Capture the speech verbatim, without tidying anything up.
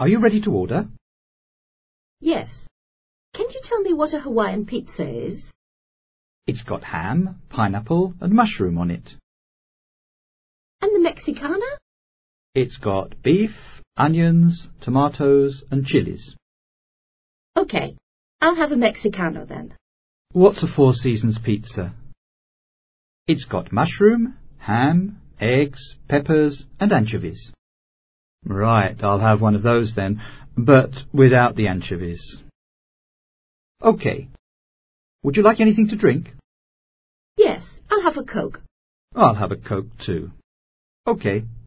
Are you ready to order? Yes. Can you tell me what a Hawaiian pizza is? It's got ham, pineapple and mushroom on it. And the Mexicana? It's got beef, onions, tomatoes and chilies. OK, I'll have a Mexicano then. What's a Four Seasons pizza? It's got mushroom, ham, eggs, peppers and anchovies. Right, I'll have one of those then, but without the anchovies. OK. Would you like anything to drink? Yes, I'll have a Coke. I'll have a Coke too. OK.